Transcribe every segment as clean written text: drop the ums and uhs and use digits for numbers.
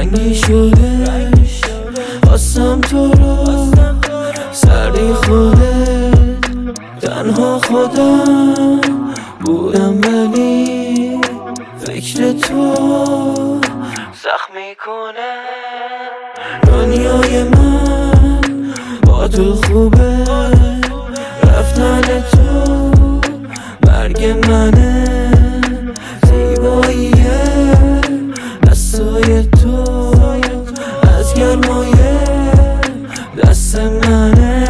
رنگی شده خواستم تو رو سردی خودت تنها خودم بودم ولی فکر تو زخمی کنه دنیای من با تو خوبه رفتن تو مرگ منه زیبایی دستای تو از گرمای دست منه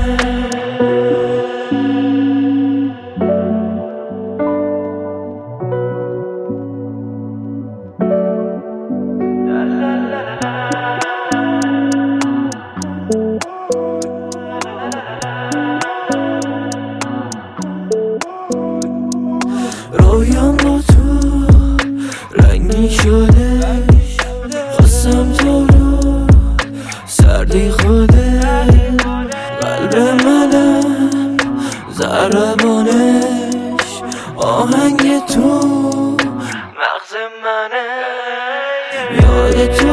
رویام با تو رنگی شده خواستم تو رو سردی خودت قلب منم ضربانش آهنگ تو مغز منه یاد تو